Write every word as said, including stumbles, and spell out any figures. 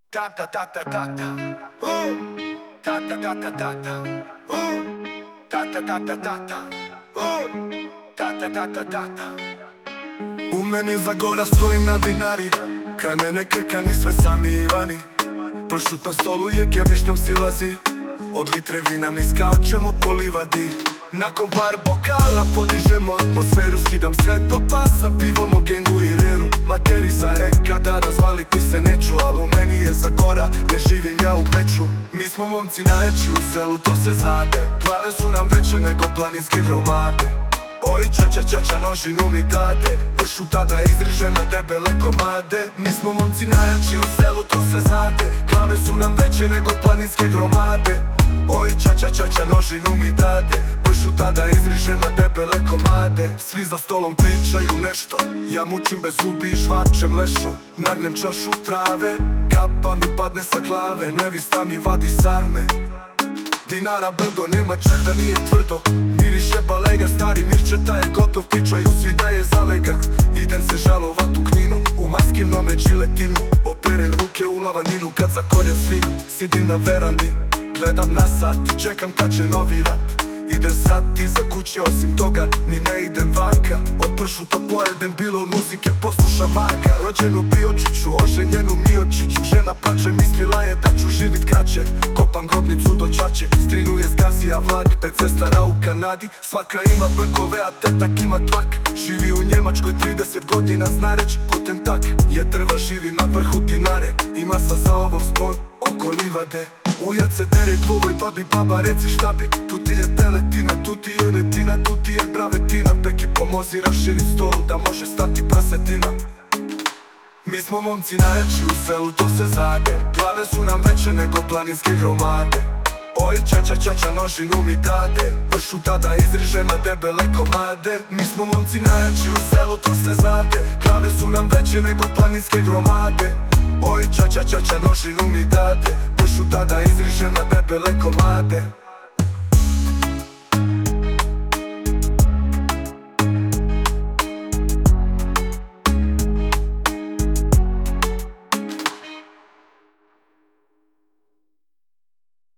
Ta ta ta ta ta ta. Uh. Ta ta ta ta ta ta. Uh. Ta ta ta ta ta ta. Uh. Ta ta ta ta ta ta. U meni Zagora stojim na dinari, kraj mene krkani sve sami Ivani. Pršut na stolu je kjevišnjom silazi, od litre vina mi skačemo po livadi. Nakon par bokala podižemo atmosferu, skidam sve do pasa, pivom o gengu i reru. Materi sa reka da razvaliti se neću, ali u meni je Zagora, ne živim ja u Beču. Mi smo momci najjači u selu, to se znade, plave su nam veće nego planinske gromade. Oj čača čača nožinu mi dade, pršuta da izrižem na debele komade. Mi smo momci najjači u selu, to se znade, glave su nam veće nego planinske gromade. Oj čača čača nožinu mi dade, pršuta da izrižem na debele komade. Svi za stolom pričaju nešto, ja mučim bez zubi i žvačem lešu. Nagnem čašu trave, kapa mi padne sa glave, nevista mi vadi sarme. Dinara brdo, nema čak da nije tvrdo, miriše balega, stari mirčeta je gotov, pričaju svi da je zalega. Idem se žalovat u Kninu, u maskinome džiletinu, operem ruke u lavaninu kad zakoljem svinu. Sidim na verandi, gledam na sat, čekam kad će novi rat. Idem sad iza kuće, osim toga ni ne idem vanka. Od pršuta pojedem bilo muzike, poslušam Marka. Rođenu Biočiću, oženjenu Miočiću, žena plače, mislila je da ću živit kraće. Kopam grobnicu do Čače, strinu je zgazija vlak, pet sestara u Kanadi. Svaka ima brkove, a tetak ima tlak. Živi u Njemačkoj trideset godina, zna reć potentak. Je drva, živi na vrhu Dinare, ima sa za ovom spon oko livade. Ujad se dere tvojoj babi, baba reci šta bi. Tu ti je teletina, tu ti je netina, tu ti je bravetina. Peki pomozi raširi stol da može stati prasetina. Mi smo momci najjači u selu, to se znade, glave su nam veće nego planinske gromade. Oj čača čača nožinu mi dade, pršuta da izrižem na debele komade. Mi smo momci najjači u selu, to se znade, glave su nam veće nego planinske gromade. Oj čača čača nožinu mi dade, pršuta da izrižem na debele komade.